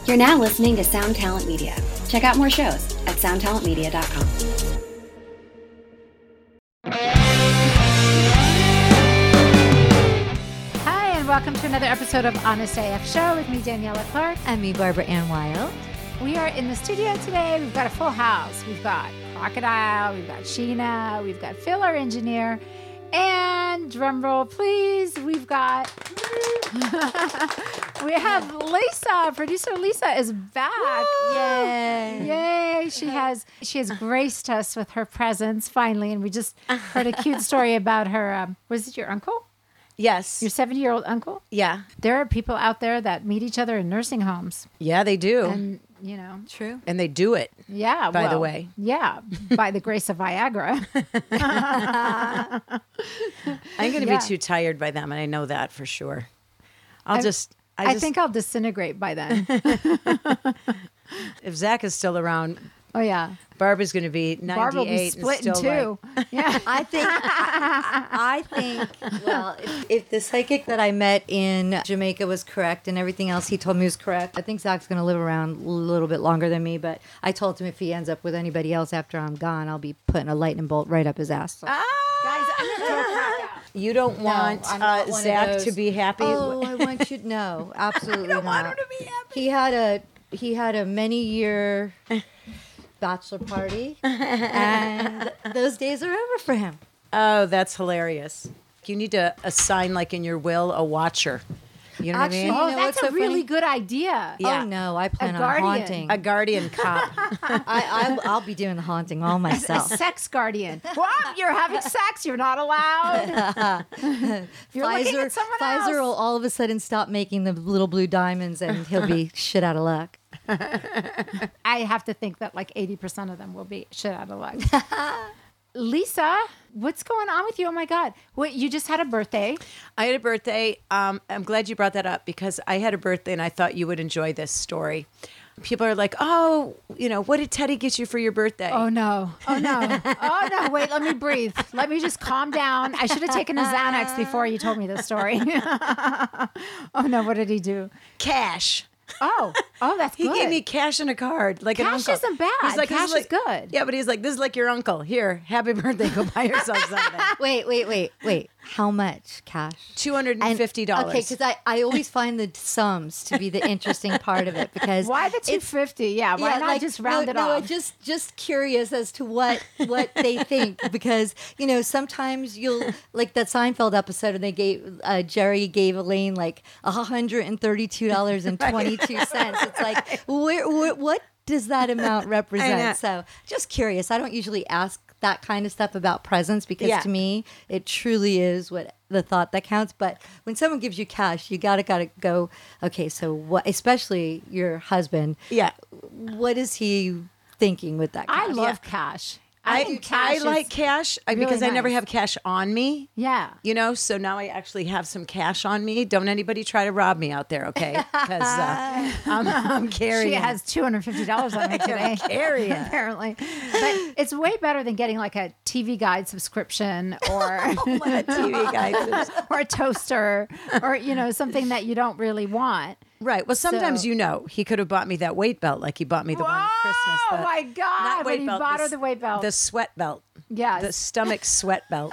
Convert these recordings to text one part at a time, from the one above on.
You're now listening to Sound Talent Media. Check out more shows at soundtalentmedia.com. Hi, and welcome to another episode of Honest AF Show with me, Daniela Clark. And me, Barbara Ann Wild. We are in the studio today. We've got a full house. We've got Crocodile, we've got Sheena, we've got Phil, our engineer, and drum roll, please, we've got... we have Lisa. Producer Lisa is back. Woo! Yay. Yay. She has graced us with her presence finally. And we just heard a cute story about her. Was it your uncle? Yes. Your 70-year-old uncle? Yeah. There are people out there that meet each other in nursing homes. Yeah, they do. And, you know. True. And they do it. Yeah. By the way. Yeah. By the grace of Viagra. I'm going to be too tired by them, and I know that for sure. I think I'll disintegrate by then. If Zach is still around, Oh, yeah. Barbara's going to be 98 Barbara will be and split in still two. like, Yeah. I think, well, if the psychic that I met in Jamaica was correct and everything else he told me was correct, I think Zach's going to live around a little bit longer than me. But I told him if he ends up with anybody else after I'm gone, I'll be putting a lightning bolt right up his ass. So. Guys, I'm going to throw a crack out. You don't want I'm not one of Zach those, to be happy? Oh, I want you to know. Absolutely not. want him to be happy. He had a many-year bachelor party, and those days are over for him. Oh, that's hilarious. You need to assign, like in your will, a watcher. You know Actually, what I mean? you know Oh, what's that's a so really funny? good idea. Yeah. Oh, no, I plan on guardian. haunting. A guardian cop. I'll be doing the haunting all A myself. sex guardian. What? You're having sex. You're not allowed. You're looking at someone Pfizer else. will all of a sudden stop making the little blue diamonds, and he'll be shit out of luck. I have to think that like 80% of them will be shit out of luck. Lisa, what's going on with you? Oh my God. Wait, you just had a birthday. I had a birthday. I'm glad you brought that up because I had a birthday and I thought you would enjoy this story. People are like, oh, what did Teddy get you for your birthday? Oh no. Oh no. Oh no. Wait, let me breathe. Let me just calm down. I should have taken a Xanax before you told me this story. Oh no. What did he do? Cash. Oh, that's He good. gave me cash and a card, like an Cash uncle. isn't bad. He's like, Cash this is good. Yeah, but he's like, this is like your uncle. Here, happy birthday. Go buy yourself something. Wait. How much cash? $250. Okay, because I always find the sums to be the interesting part of it because Why the 250? Yeah, why not just round it off? Just curious as to what they think because sometimes you'll like that Seinfeld episode and they gave Jerry gave Elaine like $132.22. It's like what does that amount represent? So just curious. I don't usually ask that kind of stuff about presents because to me it truly is what the thought that counts. But when someone gives you cash, you gotta go. Okay, so what? Especially your husband. Yeah. What is he thinking with that cash? I love cash. I like cash because I never nice. have cash on me. Yeah. So now I actually have some cash on me. Don't anybody try to rob me out there, okay? Because I'm carrying. She has $250 on her today. Carrying. Apparently. But it's way better than getting like a TV Guide subscription or TV guys. or a toaster or, something that you don't really want. Right. Well, sometimes So- he could have bought me that weight belt like he bought me the one at Christmas. Oh my God. not When weight he belt, bought her the weight belt. The sweat belt. Yes. The stomach sweat belt.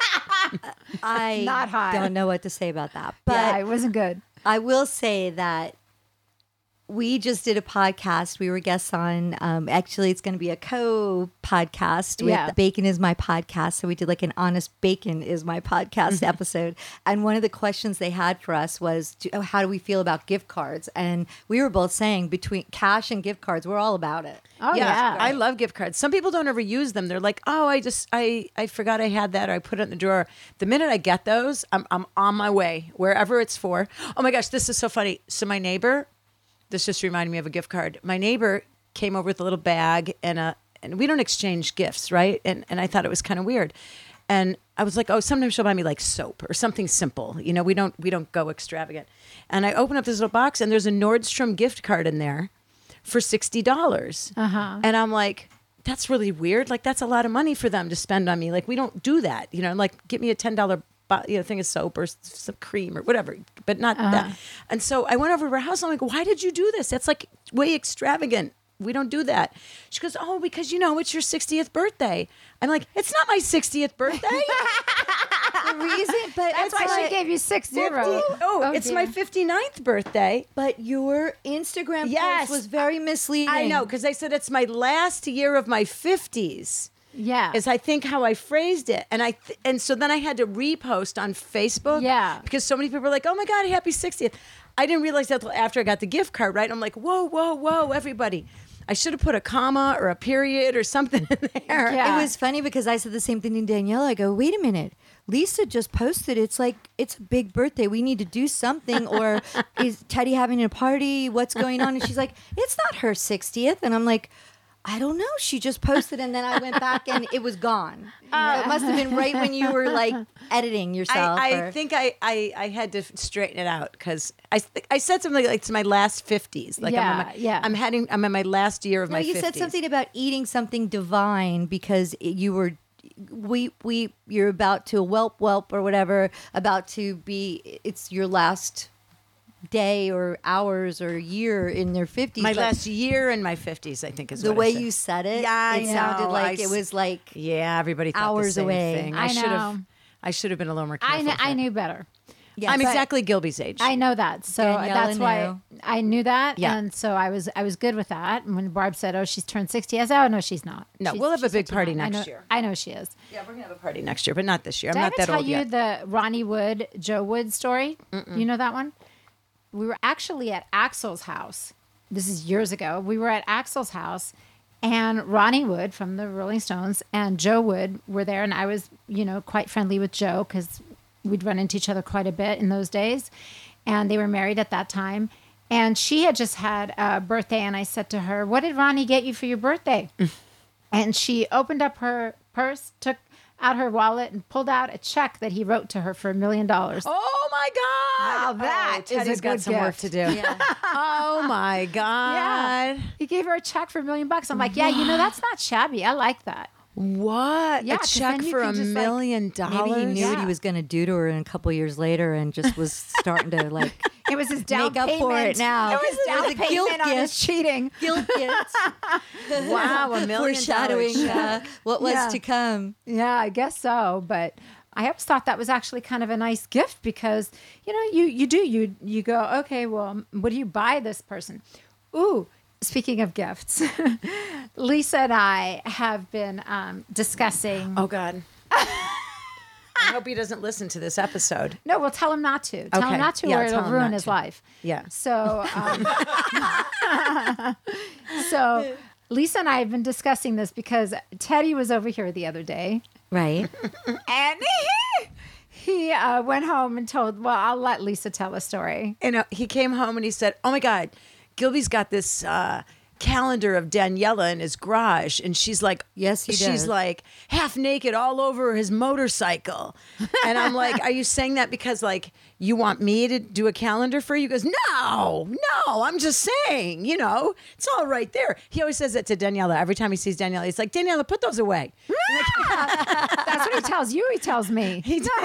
I Not high. don't know what to say about that, but Yeah, it wasn't good. I will say that we just did a podcast. We were guests on, actually, it's going to be a co-podcast with Yeah. Bacon is My Podcast. So we did like an Honest Bacon is My Podcast episode. And one of the questions they had for us was, how do we feel about gift cards? And we were both saying between cash and gift cards, we're all about it. Oh, yeah. I love gift cards. Some people don't ever use them. They're like, oh, I forgot I had that, or I put it in the drawer. The minute I get those, I'm on my way, wherever it's for. Oh my gosh, this is so funny. So my neighbor, this just reminded me of a gift card. My neighbor came over with a little bag and we don't exchange gifts, right? And I thought it was kind of weird. And I was like, oh, sometimes she'll buy me like soap or something simple. We don't go extravagant. And I open up this little box and there's a Nordstrom gift card in there for $60. And I'm like, that's really weird. Like, that's a lot of money for them to spend on me. Like, we don't do that. Like, get me a $10 thing of soap or some cream or whatever, but not that. And so I went over to her house. I'm like, why did you do this? That's like way extravagant. We don't do that. She goes, oh, because it's your 60th birthday. I'm like, it's not my 60th birthday. The reason, but That's why she gave you 60. It's my 59th birthday. But your Instagram Yes. post was very misleading. I know, because I said it's my last year of my 50s. Yeah. Is I think how I phrased it, and so then I had to repost on Facebook. Yeah. Because so many people were like, "Oh my God, happy 60th!" I didn't realize that until after I got the gift card. Right? I'm like, "Whoa, everybody!" I should have put a comma or a period or something in there. Yeah. It was funny because I said the same thing to Danielle. I go, wait a minute. Lisa just posted. It's like, it's a big birthday. We need to do something. Or is Teddy having a party? What's going on? And she's like, it's not her 60th. And I'm like, I don't know. She just posted, and then I went back, and it was gone. It must have been right when you were like editing yourself. I think I had to straighten it out because I said something like it's my last 50s. Like I'm in my last year of my 50s. You said something about eating something divine because you're about to whelp or whatever, about to be. It's your last day or hours or year in their 50s. My last year in my 50s, I think, is the what way I said. you said it. Yeah, it sounded like it was like everybody thought hours the same away. thing. I know. I should have been a little more careful. I knew better. Yes. I'm But exactly Gilby's age. I know that. So Daniela that's why knew. I knew that. Yeah. And so I was good with that. And when Barb said, oh, she's turned 60, I said, oh, no, she's not. No, She's- we'll have a she's big party 59. next year. I know she is. Yeah, we're gonna have a party next year, but not this year. Did I'm I not ever that tell old you yet. the Ronnie Wood, Joe Wood story? You know that one? We were actually at Axel's house. This is years ago. We were at Axel's house, and Ronnie Wood from the Rolling Stones and Joe Wood were there, and I was, quite friendly with Joe because we'd run into each other quite a bit in those days, and they were married at that time. And she had just had a birthday, and I said to her, "What did Ronnie get you for your birthday?" And she opened up her purse, took out her wallet, and pulled out a check that he wrote to her for $1 million. Oh my God! Now that is Teddy's a got good some work gift. to do. Oh my God! He gave her a check for $1 million. I'm like, yeah, that's not shabby. I like that. What? Yeah, a 'cause check then you for can $1 just, like, million? maybe he knew what he Yeah. was going to do to her in a couple years later and just was starting to like It was his down make up payment. for it now. It was his down a guilt payment on his gift. cheating. Guilt gift. Wow, $1 million. Foreshadowing what was Yeah. to come. Yeah, I guess so. But I always thought that was actually kind of a nice gift because, you go, okay, well, what do you buy this person? Ooh, speaking of gifts, Lisa and I have been discussing. Oh God. I hope he doesn't listen to this episode. No, we'll tell him not to. Tell Okay. him not to, Yeah, or tell it'll him ruin not his to. life. Yeah. So, so Lisa and I have been discussing this because Teddy was over here the other day, Right. and he went home and told. Well, I'll let Lisa tell a story. And he came home and he said, "Oh my God, Gilby's got this calendar of Daniela in his garage," and she's like, Yes, he she's does. like half naked all over his motorcycle." And I'm like, "Are you saying that because like you want me to do a calendar for you?" He goes, No, I'm just saying, it's all right there. He always says that to Daniela every time he sees Daniela. He's like, "Daniela, put those away." That's what he tells you. He tells me.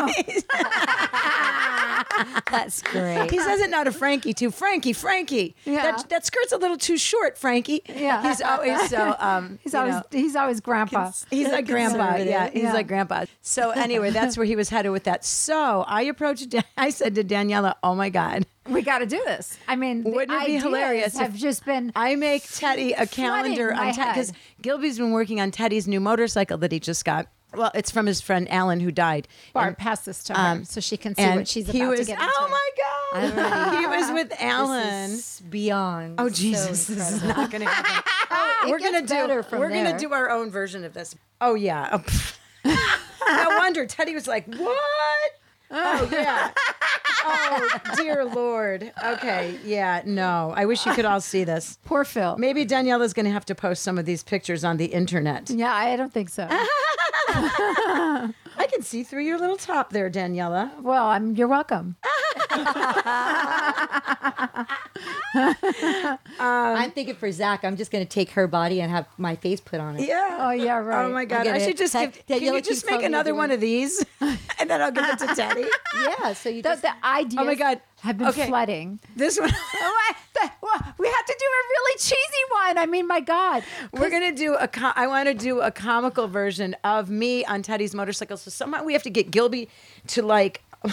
That's great. He says it now to Frankie too. Frankie. Yeah. That skirt's a little too short, Frankie. Yeah. He's always so. He's always grandpa. He's like grandpa. Yeah. He's Yeah. like grandpa. So anyway, that's where he was headed with that. So I I said to Daniela, "Oh my God, We got to do this. I mean, the wouldn't it be ideas hilarious have if just been. I make Teddy a calendar my on Teddy because head. Gilby's been working on Teddy's new motorcycle that he just got. Well, it's from his friend Alan who died. Barb, pass this to her so she can see And what she's he about was, to get into. oh my God, he was with Alan. This is beyond. Oh so Jesus, this is not going to happen. It We're gonna gets better do. from We're there. gonna do our own version of this. Oh yeah. Oh, pff. No wonder Teddy was like, "What? Oh yeah. Oh dear Lord. Okay. Yeah. No. I wish you could all see this. Poor Phil. Maybe Daniela's going to have to post some of these pictures on the internet. Yeah, I don't think so. I can see through your little top there, Daniela. Well, you're welcome. I'm thinking for Zach, I'm just going to take her body and have my face put on it. Yeah. Oh, yeah, right. Oh my God. get I it. should just give. Can Daniela you just keeps make telling me to another do one it. of these, and then I'll give it to Teddy. Yeah, so you The, just... the ideas Oh my God. have been Okay. flooding. This one. We have to do a really cheesy one. I mean, my God. We're gonna do I want to do a comical version of me on Teddy's motorcycle. So somehow we have to get Gilby to like. We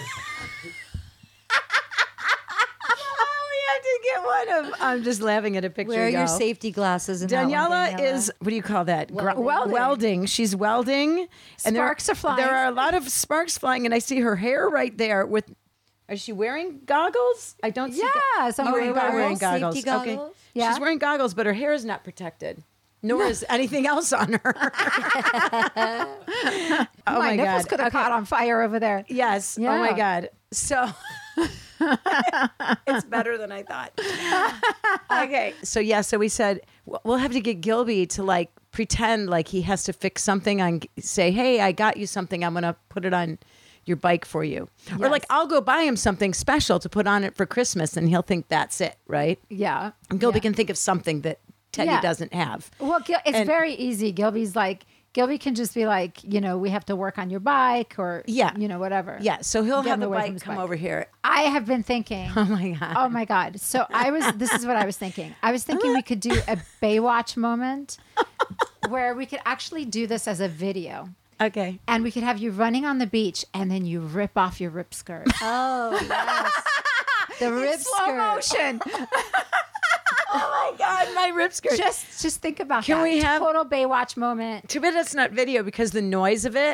have to get one of. I'm just laughing at a picture. Wear your y'all. safety glasses. In that one, Daniela is, what do you call that? Welding. She's welding. And Sparks are flying. There are a lot of sparks flying, and I see her hair right there with. Is she wearing goggles? I don't see. Yes, I'm wearing you are wearing goggles. goggles. Safety Okay. goggles? Yeah. She's wearing goggles, but her hair is not protected. Nor is anything else on her. Oh my nipples God. could have caught on fire over there. Yes. Yeah. Oh my God. So it's better than I thought. Okay. So so we said we'll have to get Gilby to like pretend like he has to fix something on. Say, hey, I got you something. I'm gonna put it on your bike for you, or like I'll go buy him something special to put on it for Christmas, and he'll think that's it, right? Yeah. And Gilby Yeah. can think of something that Teddy Yeah. doesn't have. Well, it's And- very easy. Gilby can just be like, we have to work on your bike or, Yeah. whatever. Yeah, so he'll Get have him the away from bike his come bike. over here. I have been thinking. Oh my God. Oh my God. So this is what I was thinking. I was thinking we could do a Baywatch moment where we could actually do this as a video. Okay. And we could have you running on the beach and then you rip off your rip skirt. Oh, yes. The rib Slow skirt. motion. Oh my God, my rib skirt. Just think about Can that. we have- Total Baywatch moment. Too bad it's not video because the noise of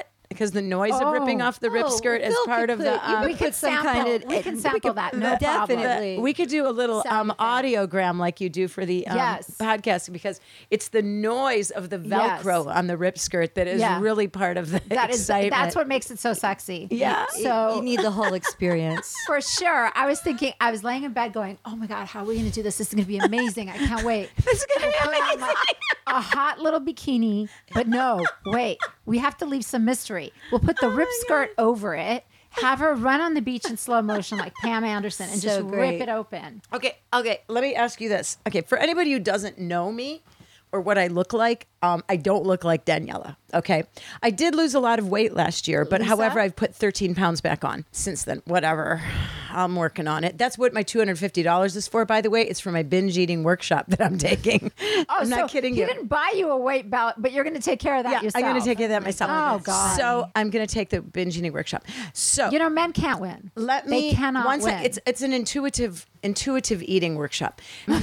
ripping off the rip Oh, skirt as Phil part could of the. put- you We could some sample. kind of- we can we sample could- that. No problem. definitely. We could do a little Sound effect. audiogram like you do for the Yes. podcast because it's the noise of the Velcro Yes. on the rip skirt that is Yeah. really part of the excitement. That's what makes it so sexy. Yeah. So You need the whole experience. for sure, I was thinking, I was laying in bed going, oh my God, how are we going to do this? This is going to be amazing. I can't wait. This is gonna be amazing. A hot little bikini, but no, wait, we have to leave some mystery. We'll put the rip skirt over it, have her run on the beach in slow motion like Pam Anderson and So just great. rip it open. Okay. Let me ask you this. Okay, for anybody who doesn't know me or what I look like, I don't look like Daniela. Okay, I did lose a lot of weight last year, but however, I've put 13 pounds back on since then. Whatever, I'm working on it. That's what my $250 is for, by the way. It's for my binge eating workshop that I'm taking. I'm not kidding He you. didn't buy you a weight belt, but you're going to take care of that Yeah, yourself. I'm going to take care of that myself. Oh, God. So I'm going to take the binge eating workshop. So Men can't win. they cannot once win. it's an intuitive eating workshop.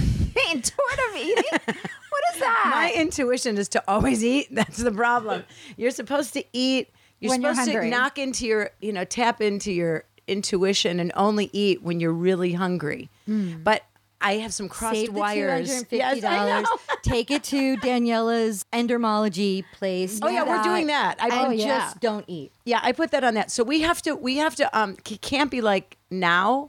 Intuitive eating? What is that? My intuition is to always eat. That's the problem. You're supposed to eat. You're When you're supposed to hungry. knock into your, tap into your intuition and only eat when you're really hungry. But I have some crossed Save the wires. $250. Yes, I know. Take it to Daniela's endermology place. Oh, yeah, we're doing that. And yeah. just don't eat. Yeah, I put that on that. So we have to can't be like now.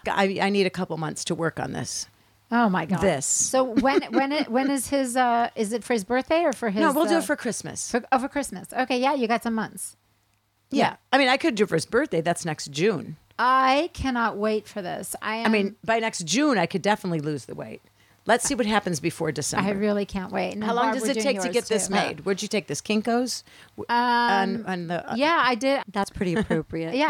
I need a couple months to work on this. Oh my God. This. So when is his is it for his birthday or for his No, we'll do it for Christmas. for Christmas. Okay, yeah, you got some months. Yeah. I mean, I could do it for his birthday. That's next June. I cannot wait for this. I mean, by next June, I could definitely lose the weight. Let's see what happens before December. I really can't wait. And How long Barb, does we're it doing take to yours, get this too. made? Where'd you take this? Kinko's? On the, Yeah, I did. That's pretty appropriate. Yeah,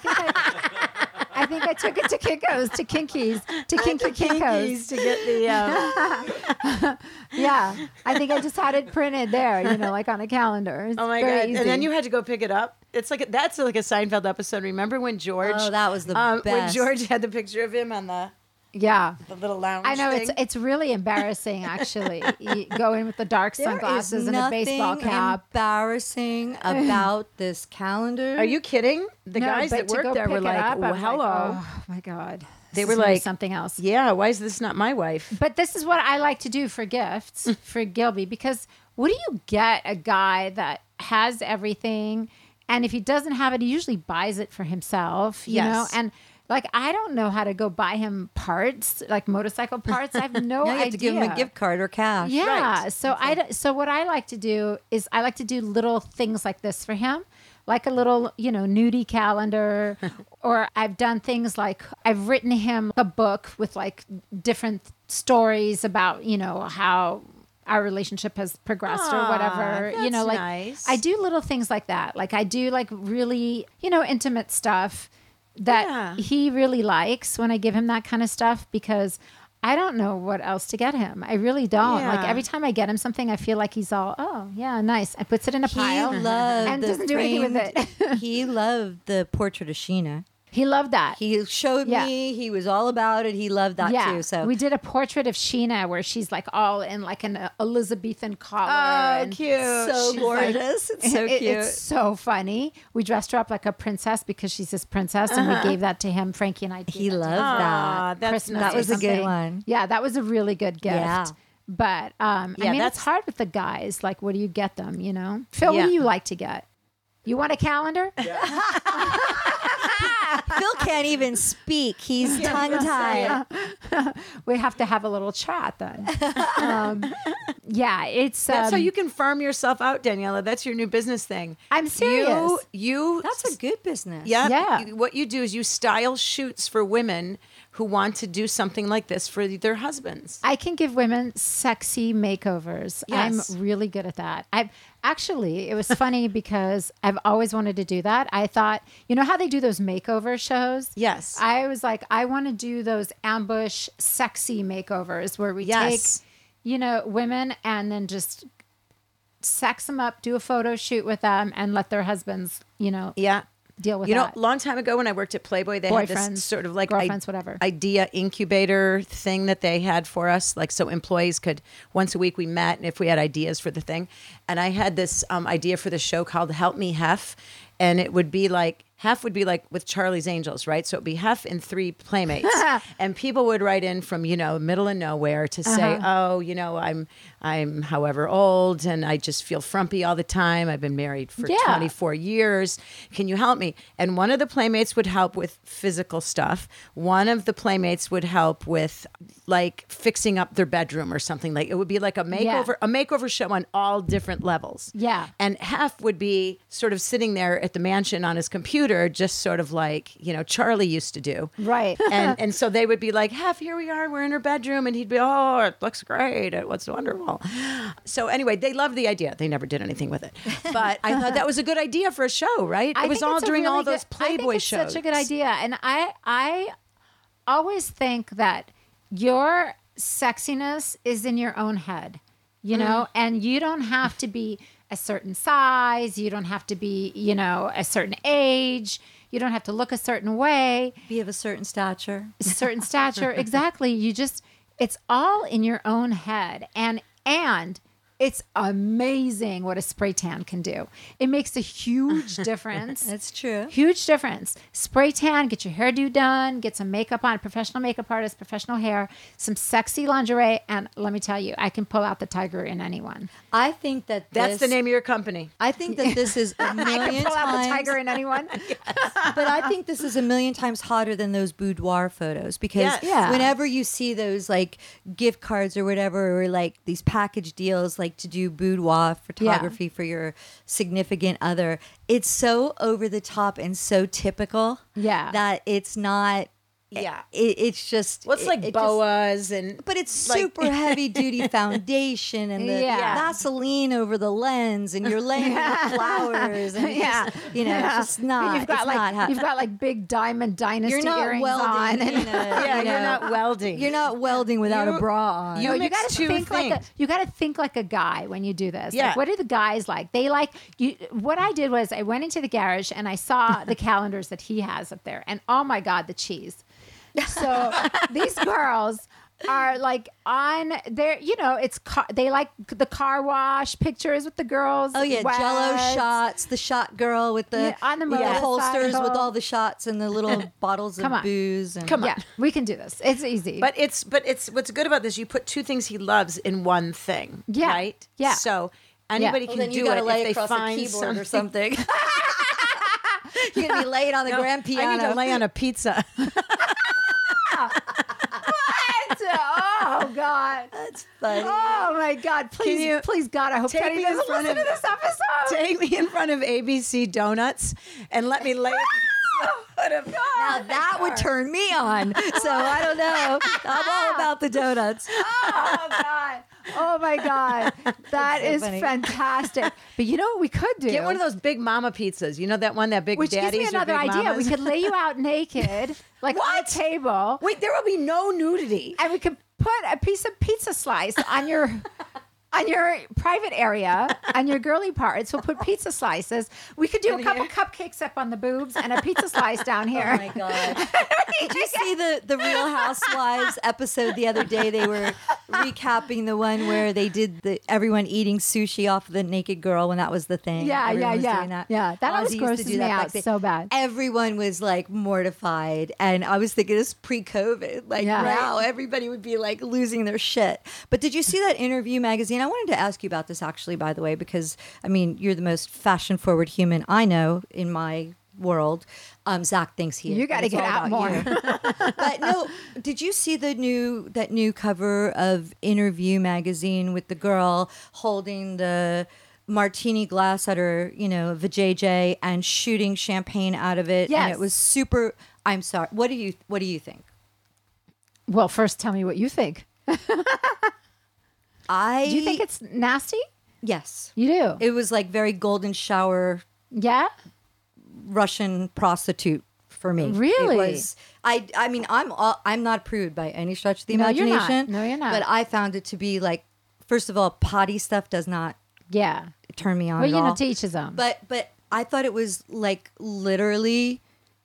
I think I took it to Kinko's, to Kinkies, to Kinky Kinko's. to get the. Yeah, I think I just had it printed there, like on a calendar. It's Oh my very god! easy. And then you had to go pick it up. It's like that's like a Seinfeld episode. Remember when George? Oh, that was the When best. George had the picture of him on the Yeah. little lounge. I know thing. it's really embarrassing actually. You go in with the dark There is sunglasses and a baseball nothing cap. embarrassing about this calendar. Are you kidding? The No, guys but that to worked go there were pick it like, up, well, I'm hello. oh my God. They This were is gonna be like- something else. Yeah, why is this not my wife? But this is what I like to do for gifts for Gilby, because what do you get a guy that has everything, and if he doesn't have it, he usually buys it for himself, you know? Yes. And like, I don't know how to go buy him parts, like motorcycle parts. I have no Now you idea. have to give him a gift card or cash. Yeah. Right. So so what I like to do is I like to do little things like this for him. like a little, nudie calendar. Or I've done things like I've written him a book with like different stories about, how our relationship has progressed or whatever. That's like nice. I do little things like that. Like I do like really, intimate stuff that he really likes when I give him that kind of stuff, because I don't know what else to get him. I really don't. Yeah. Like every time I get him something, I feel like he's all, oh yeah, nice. And puts it in a pile He loved and the doesn't do anything with it. He loved the portrait of Sheena. He loved that. He showed me. He was all about it. He loved that too. So we did a portrait of Sheena where she's like all in like an Elizabethan collar. Oh, and cute. so she's gorgeous. It's so cute. It's so funny. We dressed her up like a princess because she's this princess, and we gave that to him. Frankie and I did. He that to loved him. that. That's Christmas That or was a good something. one. Yeah, that was a really good gift. Yeah. But I mean, it's that's- hard with the guys. Like, what do you get them? Phil, what do you like to get? You want a calendar? Phil can't even speak. He's tongue-tied. We have to have a little chat then. It's That's how you can farm yourself out, Daniela. That's your new business thing. I'm serious. You That's a good business. Yeah. What you do is you style shoots for women who want to do something like this for their husbands. I can give women sexy makeovers. Yes. I'm really good at that. It was funny because I've always wanted to do that. I thought, how they do those makeover shows? Yes. I was like, I want to do those ambush sexy makeovers where we take, women and then just sex them up, do a photo shoot with them and let their husbands, Yeah. deal with You know, that. a long time ago when I worked at Playboy, they had Boyfriends, this sort of like girlfriends, whatever. idea incubator thing that they had for us. Like, so employees could, once a week we met, and if we had ideas for the thing. And I had this idea for the show called Help Me Hef. And it would be like, Hef would be like with Charlie's Angels, right? So it'd be Hef and 3 playmates. And people would write in from, middle of nowhere to say, I'm however old and I just feel frumpy all the time. I've been married for 24 years. Can you help me? And one of the playmates would help with physical stuff. One of the playmates would help with like fixing up their bedroom or something. Like it would be like a makeover show on all different levels. Yeah. And Hef would be sort of sitting there at the mansion on his computer, just sort of like, Charlie used to do. Right. And so they would be like, Hef, here we are, we're in her bedroom. And he'd be, oh, it looks great. It was wonderful. So anyway, they loved the idea. They never did anything with it. But I thought that was a good idea for a show, right? I It was think all it's a during really all those good- I think Playboy it's shows. Such a good idea, and I always think that your sexiness is in your own head, and you don't have to be a certain size, you don't have to be, a certain age, you don't have to look a certain way, Be of a certain stature. exactly. It's all in your own head, and it's amazing what a spray tan can do. It makes a huge difference. That's true. Huge difference. Spray tan, get your hairdo done, get some makeup on, professional makeup artist, professional hair, some sexy lingerie, and let me tell you, I can pull out the tiger in anyone. I think That's the name of your company. I think that this is a million Pull out the times. tiger in anyone. But I think this is a million times hotter than those boudoir photos because Yes. Yeah. whenever you see those like gift cards or whatever, or like these package deals, like to do boudoir photography for your significant other, it's so over the top and so typical Yeah. that it's not. Yeah. It's just. Well, it's like it just- boas and. but it's like- super heavy duty foundation and the Yeah. Vaseline over the lens, and you're laying with flowers, and Yeah. it's just not. You've got it's like not ha- you've got like big diamond dynasty you're not earrings welding. on. in a, Yeah, you know, you're not welding. You're not welding without You- a bra on. you No, you mix gotta two think like things. you gotta think like a guy when you do this. Yeah. Like, what do the guys like? They like you. What I did was I went into the garage and I saw the calendars that he has up there, and oh my god, the cheese. So these girls are like on their, they like the car wash pictures with the girls. Oh yeah, Jello wet. shots. The shot girl with the Yeah, on the with the holsters motorcycle. with all the shots and the little bottles of Come on. booze. And Come on. Yeah, we can do this. It's easy. But it's what's good about this. You put two things he loves in one thing. Yeah. Right. Yeah. So anybody Well, can then you do gotta it lay if they across a find keyboard or something. something. You're gonna be laying on the grand piano. I need to lay on a pizza. oh god. God. That's funny. Oh my God. Please, please God, I hope take Teddy me in doesn't front listen of- to this episode. Take me in front of ABC Donuts and let me lay. Now that would turn me on. So I don't know. I'm all about the donuts. Oh God. Oh my God. That so is funny. fantastic. But you know what we could do? Get one of those big mama pizzas. You know that one, that big Which gives daddies me or another big idea. mamas? We could lay you out naked, like on a table, Wait, there will be no nudity. and we could put a piece of pizza slice on your private area, on your girly parts. We'll put pizza slices. We could do a couple cupcakes up on the boobs and a pizza slice down here. Oh my God. Did you see the Real Housewives episode the other day? They were recapping the one where they did everyone eating sushi off the naked girl when that was the thing. Yeah, Everyone was yeah. doing that. Yeah, that always Ozzy used to grosses do me that out back then. so bad. Everyone was like mortified. And I was thinking this pre-COVID. Like Yeah. now everybody would be like losing their shit. But did you see that Interview magazine? I wanted to ask you about this actually, by the way, because I mean, you're the most fashion forward human I know in my world. Zach thinks he is. You but got to it's get all out about more. you. But no, did you see that new cover of Interview magazine with the girl holding the martini glass at her, vajayjay and shooting champagne out of it? Yes. And it was super. I'm sorry. What do you think? Well, first tell me what you think. Do you think it's nasty? Yes. You do? It was like very golden shower Yeah? Russian prostitute for me. Really? It was. I mean, I'm not prude by any stretch of the No, you're not. imagination. No, you're not. But I found it to be like, first of all, potty stuff does not Yeah. turn me on Well, at you know, all. to each his own. But I thought it was like literally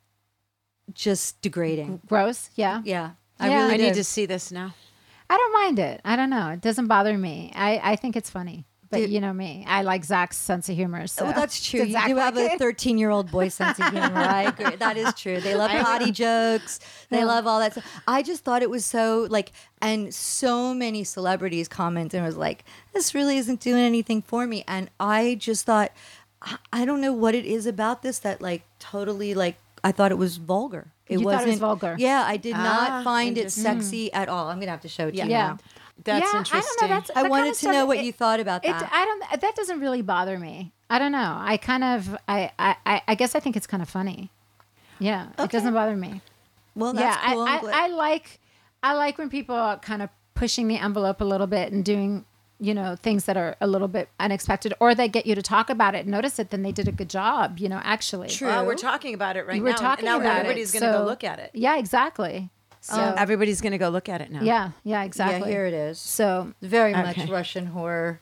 just degrading. Gross? Yeah. Yeah. Yeah. I I really need did. to see this now. I don't mind it. I don't know. It doesn't bother me. I think it's funny. But Dude. you know me. I like Zach's sense of humor. So. Well, that's true. Does You Zach do have like a it? 13-year-old boy sense of humor. I agree. That is true. They love potty jokes. They love all that stuff. I just thought it was so like, and so many celebrities commented and was like, this really isn't doing anything for me. And I just thought, I don't know what it is about this that like totally like, I thought it was vulgar. You thought it was vulgar? Yeah, I did not Ah, find it interesting. sexy at all. I'm going to have to show it to you Yeah. now. That's yeah, interesting. I don't know. I that wanted kind of to know stuff, what you thought about that. That doesn't really bother me. I don't know. I kind of, I guess I think it's kind of funny. Yeah, it Okay. doesn't bother me. Well, that's yeah, cool. I'm glad- I like when people are kind of pushing the envelope a little bit and doing, things that are a little bit unexpected, or they get you to talk about it and notice it. Then they did a good job, actually. True. Well, we're talking about it right We're now. talking and now about everybody's it. going to so- go look at it. Yeah, exactly. So Everybody's going to go look at it now. yeah, exactly. Yeah, here it is. So Very much Okay. Russian horror,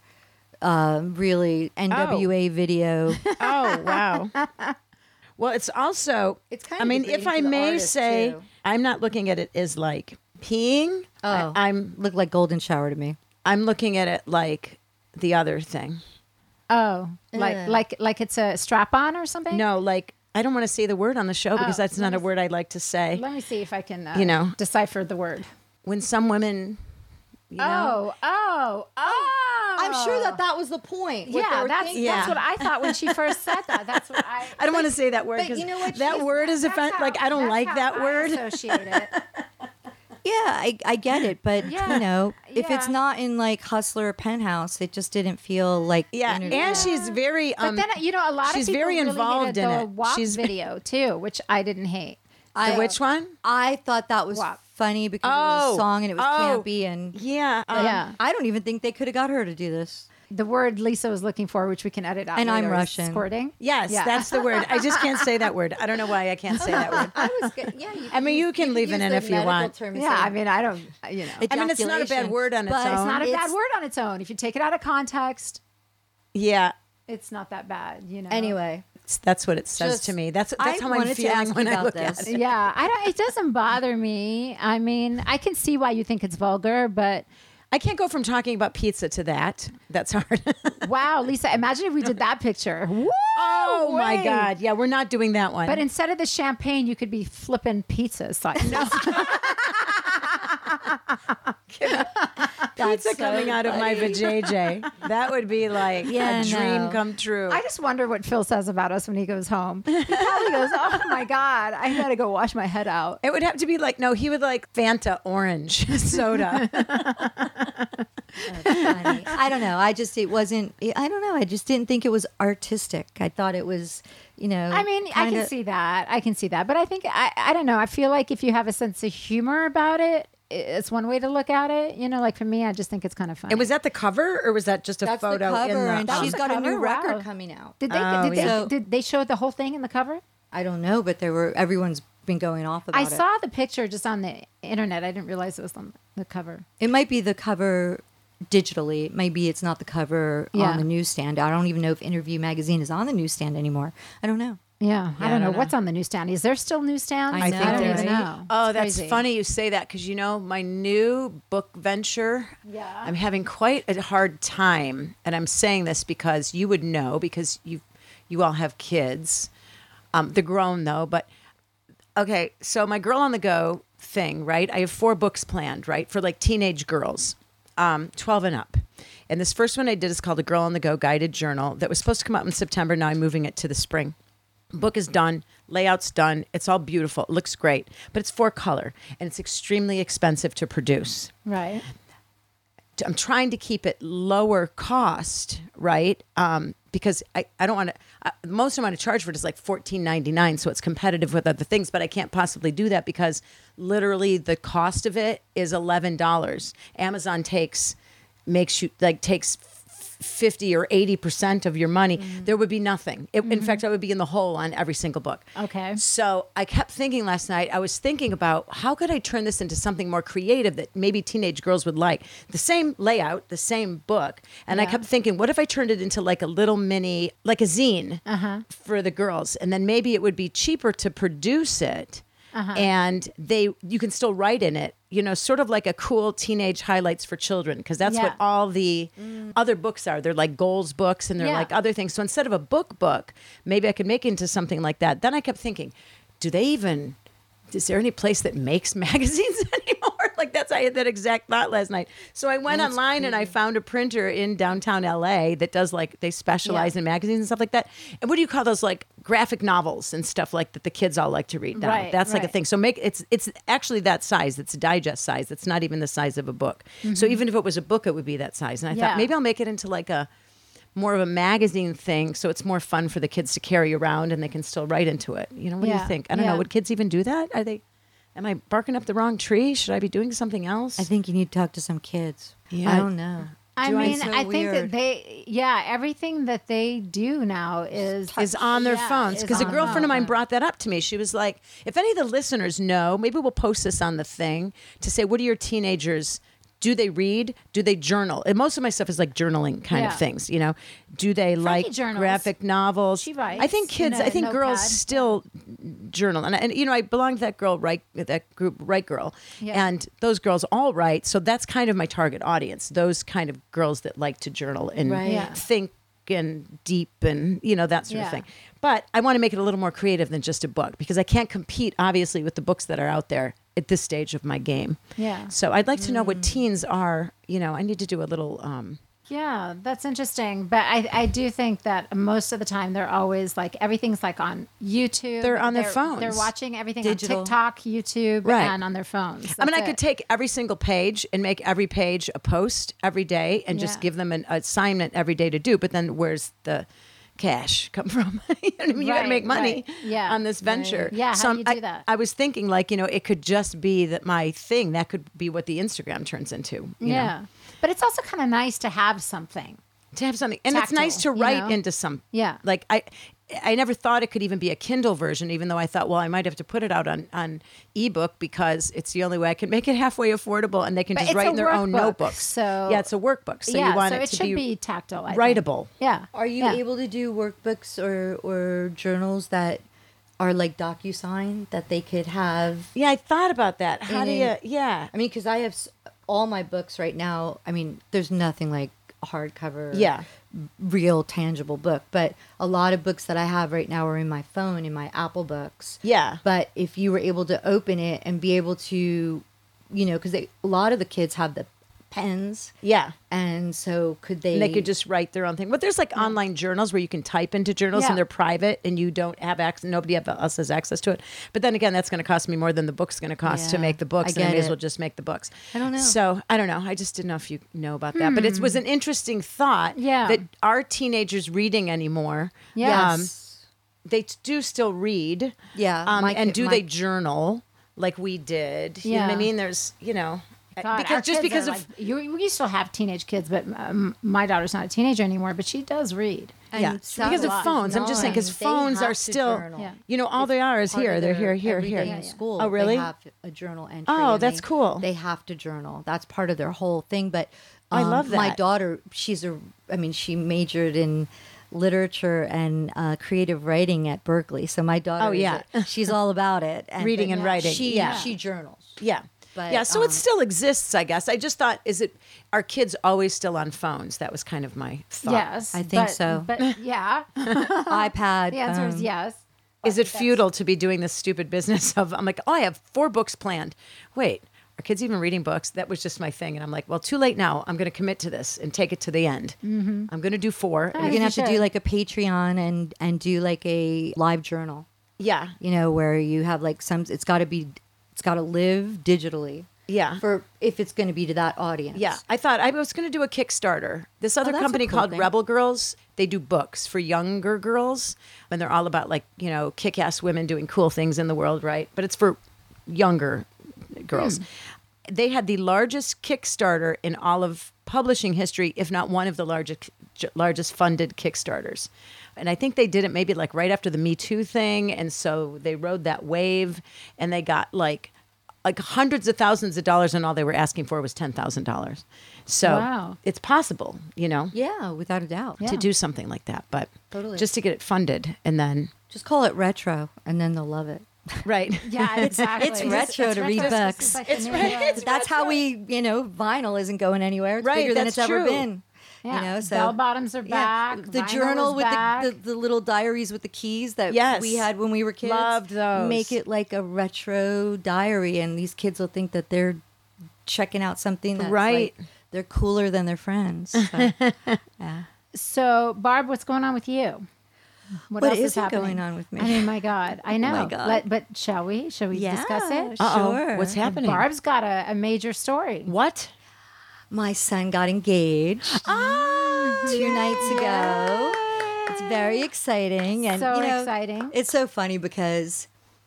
really NWA video. Oh, wow. Well, it's also, It's kind I of mean, degrading if I to the may artist, say, too. I'm not looking at it as like peeing. Oh, I'm looked like golden shower to me. looking at it like the other thing. like it's a strap on or something. No, like I don't want to say the word on the show because that's not a word I like to say. Let me see if I can, decipher the word. When some women, Oh. I'm sure that was the point. what they Yeah, were that's thinking. that's what I thought when she first said that. That's what I. I don't want to say that word but because you know what? that She's- word is offensive. Like I don't like that word. Associate it. Yeah, I get it, but Yeah, if it's yeah. not in like Hustler or Penthouse, it just didn't feel like. Yeah, entertaining. and she's very. But then a lot she's of people very really involved hated in the it. walk She's video too, which I didn't hate. which one? I thought that was Wow. funny because it was a song and it was campy, and Yeah, Yeah. I don't even think they could have got her to do this. The word Lisa was looking for, which we can edit out. And I'm later, is Russian. Squirting. Yes, Yeah. that's the word. I just can't say that word. I don't know why I can't say that word. I was good. Yeah, I mean, you can leave it in if you want. Yeah, I mean, I don't. I mean, it's not a bad Ejaculation. word on its But own. It's not a bad It's- word on its own. If you take it out of context, Yeah, it's not that bad. Anyway, that's what it says Just- to me. That's I how I'm wanted to ask feeling you when I about look this. at it. Yeah, I don't. It doesn't bother me. I mean, I can see why you think it's vulgar, but I can't go from talking about pizza to that. That's hard. wow, Lisa, imagine if we did that picture. Woo! Oh my Wait. God! Yeah, we're not doing that one. But instead of the champagne, you could be flipping pizzas. Like, no. Pizza coming out of my vajayjay. That would be like a dream come true. I just wonder what Phil says about us when he goes home. He probably goes, "Oh my God, I gotta go wash my head out." It would have to be like, no, he would like Fanta orange soda. That's funny. I don't know. I just didn't think it was artistic. I thought it was, I mean, I can see that. But I think, I don't know. I feel like if you have a sense of humor about it, it's one way to look at it. Like for me, I just think it's kind of funny. And was that the cover or was that just a That's photo the cover, in the and she's got a new Wow. record coming out. Did they show the whole thing in the cover? I don't know, but everyone's been going off about I it. saw the picture just on the internet. I didn't realize it was on the cover. It might be the cover digitally. Maybe it's not the cover on the newsstand. I don't even know if Interview Magazine is on the newsstand anymore. I don't know. Yeah, I don't know what's on the newsstand. Is there still newsstands? I think don't there even is. know. Oh, It's that's crazy. funny you say that because my new book venture. Yeah. I'm having quite a hard time, and I'm saying this because you would know because you all have kids. They're grown though, but okay. So my Girl on the Go thing, right? I have 4 books planned, right, for like teenage girls, 12 and up. And this first one I did is called A Girl on the Go Guided Journal that was supposed to come out in September. Now I'm moving it to the spring. Book is done, layout's done, it's all beautiful, it looks great, but it's 4 color and it's extremely expensive to produce. Right. I'm trying to keep it lower cost, right? Because I don't want to. The most I want to charge for it is like $14.99, so it's competitive with other things. But I can't possibly do that because literally the cost of it is $11. Amazon takes 50 or 80% of your money. There would be nothing. In fact, I would be in the hole on every single book. Okay. So I kept thinking last night, I was thinking about how could I turn this into something more creative that maybe teenage girls would like. The same layout, the same book. And I kept thinking, what if I turned it into like a little mini, like a zine for the girls? And then maybe it would be cheaper to produce it. And you can still write in it, sort of like a cool teenage highlights for children, because that's what all the other books are. They're like goals books and they're like other things. So instead of a book, maybe I could make it into something like that. Then I kept thinking, is there any place that makes magazines anymore? Like I had that exact thought last night. So I went online and I found a printer in downtown LA that does they specialize in magazines and stuff like that. And what do you call those, like graphic novels and stuff like that the kids all like to read now? Right, That's like a thing. So it's actually that size. It's a digest size. It's not even the size of a book. So even if it was a book, it would be that size. And I thought maybe I'll make it into like more of a magazine thing, so it's more fun for the kids to carry around and they can still write into it. What do you think? I don't know. Would kids even do that? Am I barking up the wrong tree? Should I be doing something else? I think you need to talk to some kids. Yeah. I don't know. I think weird. that everything that they do now is on their phones. Because a girlfriend of mine brought that up to me. She was like, if any of the listeners know, maybe we'll post this on the thing to say, what do your teenagers, do they read? Do they journal? And most of my stuff is like journaling kind of things, Do they like journals. graphic novels? She writes I think kids, in a I think girls notepad. still journal. And I belong to that group, Right Girl. Yeah. And those girls all write. So that's kind of my target audience. Those kind of girls that like to journal and Yeah. think and deep and, that sort of thing. But I want to make it a little more creative than just a book because I can't compete, obviously, with the books that are out there at this stage of my game. Yeah. So I'd like to know what teens are, I need to do a little, Yeah, that's interesting. But I do think that most of the time they're always like everything's like on YouTube. They're on their phones. They're watching everything Digital. on TikTok, YouTube, Right. and on their phones. I That's could it. take every single page and make every page a post every day and just Yeah. give them an assignment every day to do. But then where's the cash come from? You know what I mean? You got to Right, make money right. Yeah. on this venture. Yeah, how So do you do that? I was thinking it could just be that my thing. That could be what the Instagram turns into. You know? Yeah. But it's also kind of nice to have something. To have something, and it's nice to Tactile, write you know? into some. Yeah. Like I never thought it could even be a Kindle version, even though I thought, well, I might have to put it out on ebook because it's the only way I can make it halfway affordable, and they can But just it's write a in their own workbooks, notebooks. so- yeah, it's a workbook, so yeah, you want so it to should be tactile. I think. writable. Yeah. Are you Yeah. able to do workbooks or journals that are like DocuSign that they could have? Yeah, I thought about that. How do you? in- Yeah, I mean, because I have all my books right now. I mean, there's nothing like a hardcover, Yeah. real tangible book. But a lot of books that I have right now are in my phone, in my Apple Books. yeah. But if you were able to open it and be able to because a lot of the kids have the pens. Yeah. And so could they? And they could just write their own thing. But there's like online journals where you can type into journals and they're private and you don't have access. Nobody else has access to it. But then again, that's going to cost me more than the book's going to cost to make the books. And I may as well just make the books. I don't know. So I don't know. I just didn't know if you know about that. But it was an interesting thought that are teenagers reading anymore? Yes. They do still read. Yeah. And do they journal like we did? You know what I mean? There's, God, because of we still have teenage kids, but my daughter's not a teenager anymore, but she does read. And because of phones. I'm just saying because phones are still, all they are is here. They're here. In school, oh, really? They have a journal entry. Oh, that's cool. They have to journal. That's part of their whole thing. But I love that. My daughter, she majored in literature and creative writing at Berkeley. So my daughter, she's all about it. And reading and writing. She journals. Yeah. But, so it still exists, I guess. I just thought, are kids always still on phones? That was kind of my thought. Yes. I think so. But yeah. iPad. The answer is yes. Is it futile to be doing this stupid business of, I'm like, I have 4 books planned. Wait, are kids even reading books? That was just my thing. And I'm like, well, too late now. I'm going to commit to this and take it to the end. Mm-hmm. I'm going to do 4. You're going to have to do like a Patreon and do like a live journal. Yeah. Where you have like it's got to live digitally. Yeah. For if it's going to be to that audience. Yeah. I thought I was going to do a Kickstarter. This other company called Rebel Girls, they do books for younger girls. And they're all about like, kick-ass women doing cool things in the world, right? But it's for younger girls. They had the largest Kickstarter in all of publishing history, if not one of the largest funded Kickstarters. And I think they did it maybe like right after the Me Too thing. And so they rode that wave and they got like hundreds of thousands of dollars, and all they were asking for was $10,000. So it's possible, Yeah, without a doubt. to do something like that. But just to get it funded and then. Just call it retro and then they'll love it. Right. Yeah, exactly. It's retro to read books. That's how we, vinyl isn't going anywhere. It's bigger than it's ever been. Yeah. So bell bottoms are back. The journal with the little diaries with the keys that we had when we were kids. Loved those. Make it like a retro diary, and these kids will think that they're checking out something that's like they're cooler than their friends. So, So, Barb, what's going on with you? What else is happening? Going on with me? I mean, my God, I know. my God. But shall we? Shall we discuss it? Sure. What's happening? Barb's got a major story. What? My son got engaged 2 nights ago. It's very exciting. And, So exciting. It's so funny because,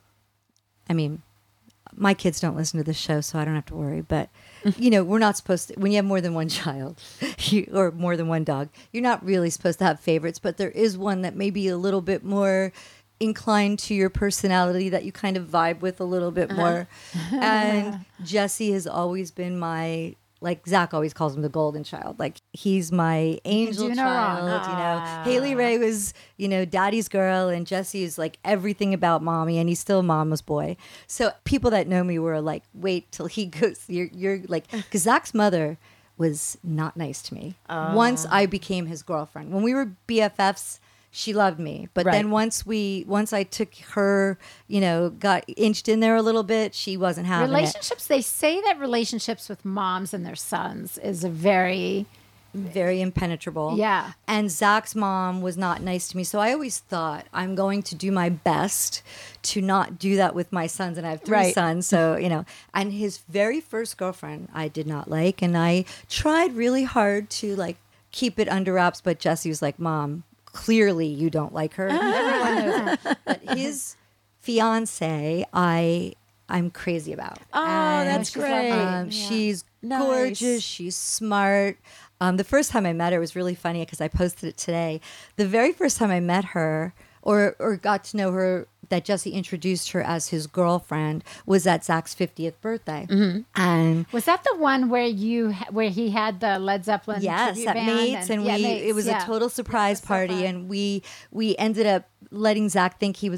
my kids don't listen to this show, so I don't have to worry. But, we're not supposed to, when you have more than one child or more than one dog, you're not really supposed to have favorites. But there is one that may be a little bit more inclined to your personality that you kind of vibe with a little bit more. And Jesse has always been like Zach always calls him the golden child. Like he's my angel child, Haley Ray was, daddy's girl, and Jesse is like everything about mommy, and he's still mama's boy. So people that know me were like, wait till he goes, you're like, because Zach's mother was not nice to me. Once I became his girlfriend. When we were BFFs, she loved me. But then once I took her, got inched in there a little bit, she wasn't having relationships, they say that relationships with moms and their sons is a very impenetrable. Yeah. And Zach's mom was not nice to me. So I always thought I'm going to do my best to not do that with my sons. And I have 3 sons. So, and his very first girlfriend I did not like. And I tried really hard to like keep it under wraps. But Jesse was like, Mom, clearly you don't like her. Everyone knows that. But his fiance, I'm crazy about. Oh, And that's great. She's gorgeous. She's smart. The first time I met her was really funny because I posted it today. The very first time I met her or got to know her, that Jesse introduced her as his girlfriend, was at Zach's 50th birthday. Mm-hmm. And was that the one where he had the Led Zeppelin? Yes, tribute at band Mates, and it was a total surprise party, and we ended up letting Zach think he was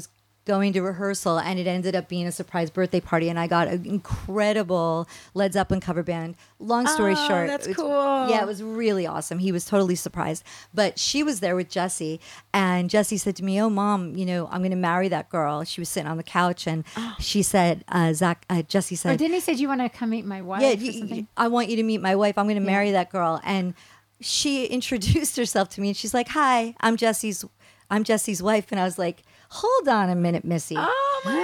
going to rehearsal, and it ended up being a surprise birthday party, and I got an incredible Led Zeppelin cover band. Long story short, that's it's- cool. Yeah, it was really awesome. He was totally surprised. But she was there with Jessie, and Jessie said to me, "Oh, Mom, I'm going to marry that girl." She was sitting on the couch, and she said, Jessie Or said, didn't he say, "Do you want to come meet my wife?" "Yeah, or something? I want you to meet my wife. I'm going to marry that girl." And she introduced herself to me, and she's like, "Hi, I'm Jessie's wife." And I was like, "Hold on a minute, Missy. Oh my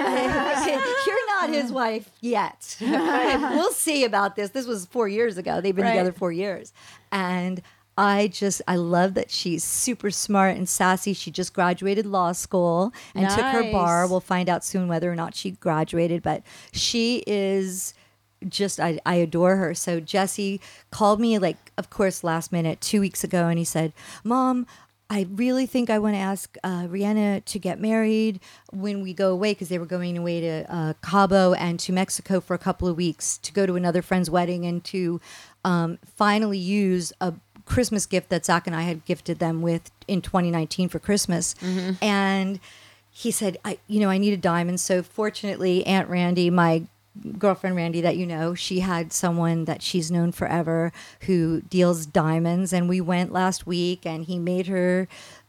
You're not his wife yet. We'll see about this." This was 4 years ago. They've been Right. together 4 years. And I love that she's super smart and sassy. She just graduated law school and took her bar. Nice. We'll find out soon whether or not she graduated, but she is just, I adore her. So Jesse called me, like, of course, last minute 2 weeks ago, and he said, "Mom, I really think I want to ask Rihanna to get married when we go away," because they were going away to Cabo and to Mexico for a couple of weeks to go to another friend's wedding and to finally use a Christmas gift that Zach and I had gifted them with in 2019 for Christmas. And he said, I need a diamond. So fortunately, Aunt Randy, my girlfriend Randy that she had someone that she's known forever who deals diamonds, and we went last week and he made her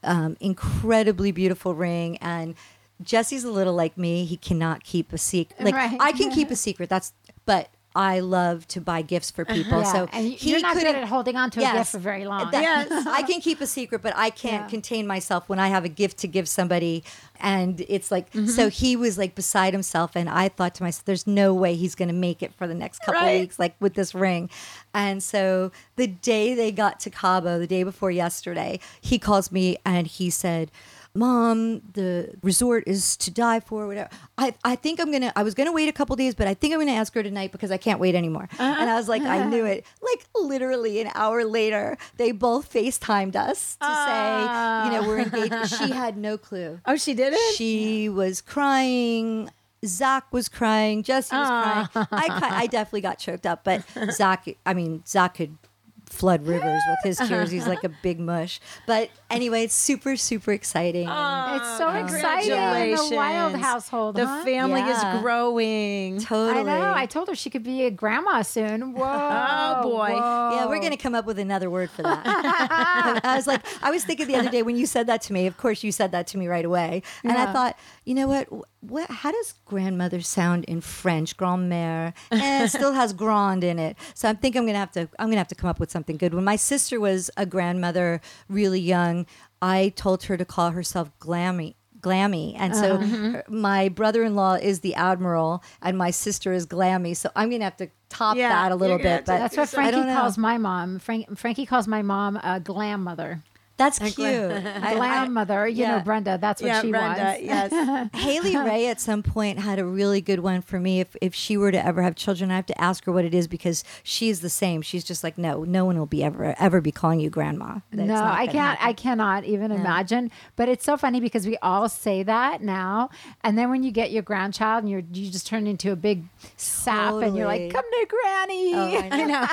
incredibly beautiful ring. And Jesse's a little like me. He cannot keep a secret. Like, Right. I can keep a secret. But I love to buy gifts for people. Yeah, So and he you're not good couldn't- at holding on to a Yes. gift for very long. I can keep a secret, but I can't contain myself when I have a gift to give somebody. And it's like, so he was like beside himself. And I thought to myself, there's no way he's going to make it for the next couple of Right. weeks, like with this ring. And so the day they got to Cabo, the day before yesterday, he calls me and he said, "Mom, the resort is to die for, whatever. I think I was going to wait a couple days, but I think I'm going to ask her tonight because I can't wait anymore." And I was like, I knew it. Like literally an hour later, they both FaceTimed us to say, we're engaged. She had no clue. Oh, she did it? She was crying. Zach was crying. Jesse was crying. I definitely got choked up, but Zach could flood rivers with his tears. He's like a big mush. But anyway, it's super, super exciting. It's so exciting in the Wild Congratulations. household. The huh? family Yeah. is growing. Totally. I know. I told her she could be a grandma soon. Whoa. Oh, boy. Whoa. Yeah, we're going to come up with another word for that. I was thinking the other day when you said that to me, of course you said that to me right away. And I thought, you know what, how does grandmother sound in French? Grand-mère. It still has grand in it. So I think I'm going to have to come up with something good. When my sister was a grandmother really young, I told her to call herself Glammy. And so my brother-in-law is the Admiral and my sister is Glammy. So I'm going to have to top Yeah, that a little you're gonna bit. have But That's what I Frankie don't know. calls my mom. Frankie calls my mom a glam mother. That's cute. Glam mother. You know, yeah. Brenda. That's what Yeah, she Brenda, was. yes. Haley Ray at some point had a really good one for me. If she were to ever have children, I have to ask her what it is because she's the same. She's just like, no one will be ever be calling you grandma. That's No, not I gonna can't. happen. I cannot even imagine. But it's so funny because we all say that now, and then when you get your grandchild and you just turn into a big sap, and you're like, Totally. "Come to Granny." Oh, I know.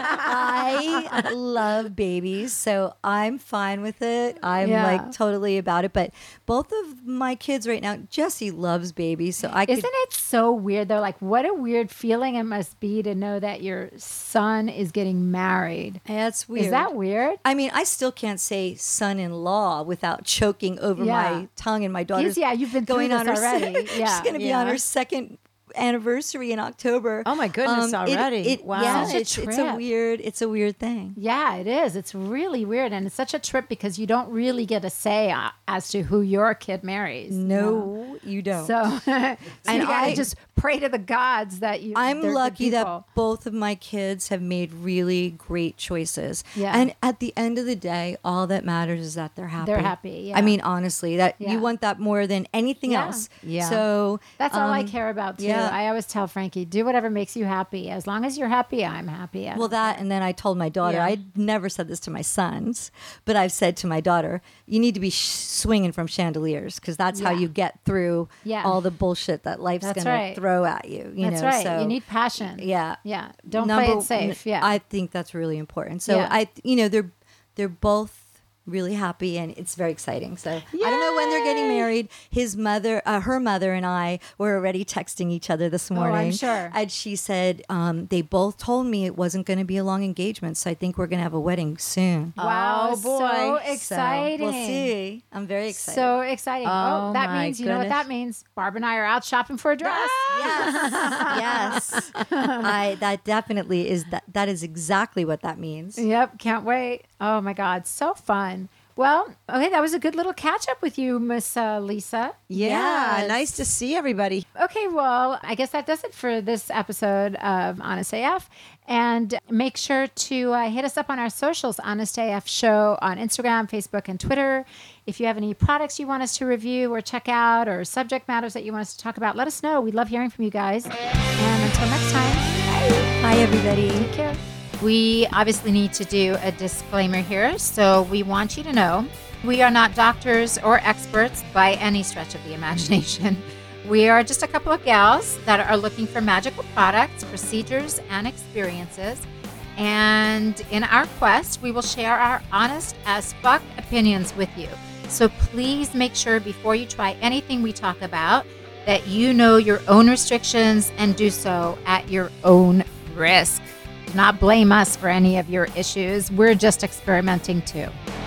I love babies, so I'm fine with it. I'm Yeah. like totally about it. But both of my kids right now, Jesse loves babies, so I could. Isn't it so weird though? Like, what a weird feeling it must be to know that your son is getting married. That's weird. Is that weird? I mean, I still can't say son-in-law without choking over Yeah. my tongue, and my daughter's You've been going through on this her already. She's Yeah. going to be on Yeah. her second anniversary in October. Oh, my goodness, already. Wow. Yeah, Such a it's a trip. weird thing. Yeah, it is. It's really weird, and it's such a trip because you don't really get a say as to who your kid marries. No, you don't. So, and you gotta I- just pray to the gods that you. I'm they're good lucky that people. both of my kids have made really great choices. Yeah. And at the end of the day, all that matters is that they're happy. They're happy, yeah. I mean, honestly, that Yeah. you want that more than anything Yeah. else. Yeah. So That's all I care about too. yeah. I always tell Frankie, do whatever makes you happy. As long as you're happy, I'm happy. Well, that, and then I told my daughter, Yeah. I never said this to my sons, but I've said to my daughter, you need to be swinging from chandeliers because that's how Yeah. you get through Yeah. all the bullshit that life's That's going right. to throw at you. That's know? right. So, You need passion. yeah. Yeah. Don't play it safe. Yeah. I think that's really important. So Yeah. they're both really happy, and it's very exciting. So I don't know when they're getting married. His mother, her mother, and I were already texting each other this morning. I'm sure. And she said they both told me it wasn't going to be a long engagement, so I think we're going to have a wedding soon. Wow, Oh, boy. so exciting. So we'll see. I'm very excited. So exciting. Oh, that my means, you know what that means? Barb and I are out shopping for a dress. yes. That definitely is that is exactly what that means. Yep, can't wait. Oh my God, so fun. Well, okay, that was a good little catch up with you, Miss Lisa. Yeah, Yes. nice to see everybody. Okay, well, I guess that does it for this episode of Honest AF. And make sure to hit us up on our socials, Honest AF Show on Instagram, Facebook, and Twitter. If you have any products you want us to review or check out, or subject matters that you want us to talk about, let us know. We love hearing from you guys. And until next time, Bye, everybody. take care. We obviously need to do a disclaimer here, so we want you to know we are not doctors or experts by any stretch of the imagination. We are just a couple of gals that are looking for magical products, procedures, and experiences. And in our quest, we will share our honest as fuck opinions with you. So please make sure before you try anything we talk about that you know your own restrictions and do so at your own risk. Do not blame us for any of your issues. We're just experimenting too.